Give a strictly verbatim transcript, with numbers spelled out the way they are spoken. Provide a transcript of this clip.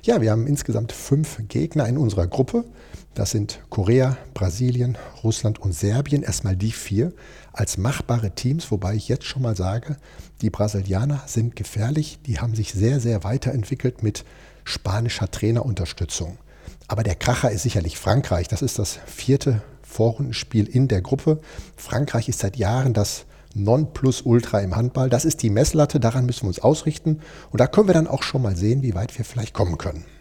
Ja, wir haben insgesamt fünf Gegner in unserer Gruppe. Das sind Korea, Brasilien, Russland und Serbien. Erstmal die vier als machbare Teams, wobei ich jetzt schon mal sage, die Brasilianer sind gefährlich. Die haben sich sehr, sehr weiterentwickelt mit spanischer Trainerunterstützung. Aber der Kracher ist sicherlich Frankreich. Das ist das vierte Vorrundenspiel in der Gruppe. Frankreich ist seit Jahren das Nonplusultra im Handball. Das ist die Messlatte, daran müssen wir uns ausrichten. Und da können wir dann auch schon mal sehen, wie weit wir vielleicht kommen können.